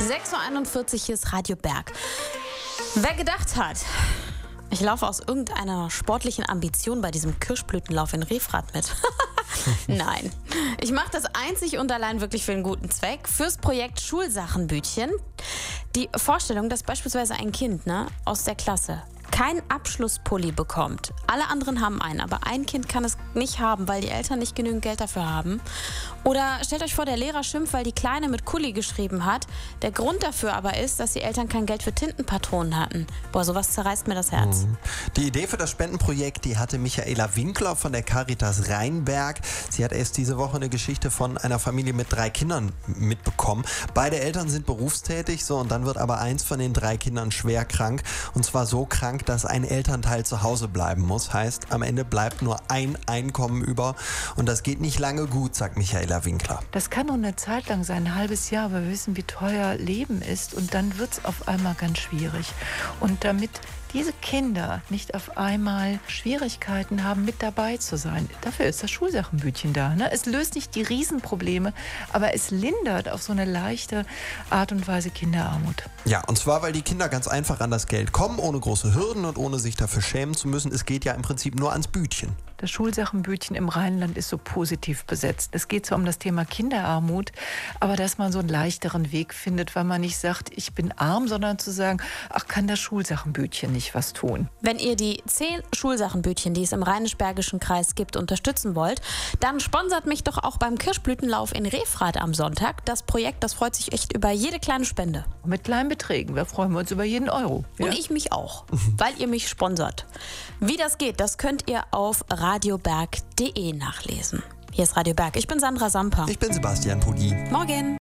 6:41 Uhr, hier ist Radio Berg. Wer gedacht hat, ich laufe aus irgendeiner sportlichen Ambition bei diesem Kirschblütenlauf in Refrath mit. Nein, ich mache das einzig und allein wirklich für einen guten Zweck, fürs Projekt Schulsachenbütchen. Die Vorstellung, dass beispielsweise ein Kind aus der Klasse keinen Abschlusspulli bekommt. Alle anderen haben einen, aber ein Kind kann es nicht haben, weil die Eltern nicht genügend Geld dafür haben. Oder stellt euch vor, der Lehrer schimpft, weil die Kleine mit Kuli geschrieben hat. Der Grund dafür aber ist, dass die Eltern kein Geld für Tintenpatronen hatten. Boah, sowas zerreißt mir das Herz. Die Idee für das Spendenprojekt, die hatte Michaela Winkler von der Caritas Rheinberg. Sie hat erst diese Woche eine Geschichte von einer Familie mit 3 Kindern mitbekommen. Beide Eltern sind berufstätig, und dann wird aber eins von den 3 Kindern schwer krank. Und zwar so krank, dass ein Elternteil zu Hause bleiben muss. Heißt, am Ende bleibt nur ein Einkommen über. Und das geht nicht lange gut, sagt Michaela Winkler. Das kann nur eine Zeit lang sein, ein halbes Jahr, aber wir wissen, wie teuer Leben ist. Und dann wird es auf einmal ganz schwierig. Und damit diese Kinder nicht auf einmal Schwierigkeiten haben, mit dabei zu sein, dafür ist das Schulsachenbütchen da. Es löst nicht die Riesenprobleme, aber es lindert auf so eine leichte Art und Weise Kinderarmut. Ja, und zwar, weil die Kinder ganz einfach an das Geld kommen, ohne große Hürden und ohne sich dafür schämen zu müssen. Es geht ja im Prinzip nur ans Bütchen. Das Schulsachenbütchen im Rheinland ist so positiv besetzt. Es geht zwar um das Thema Kinderarmut, aber dass man so einen leichteren Weg findet, weil man nicht sagt, ich bin arm, sondern zu sagen, ach, kann das Schulsachenbütchen nicht was tun. Wenn ihr die 10 Schulsachenbütchen, die es im Rheinisch-Bergischen Kreis gibt, unterstützen wollt, dann sponsert mich doch auch beim Kirschblütenlauf in Refrath am Sonntag. Das Projekt, das freut sich echt über jede kleine Spende. Mit kleinen Beträgen, da freuen wir uns über jeden Euro. Ja? Und ich mich auch, weil ihr mich sponsert. Wie das geht, das könnt ihr auf radioberg.de nachlesen. Hier ist Radio Berg. Ich bin Sandra Samper. Ich bin Sebastian Pudi. Morgen.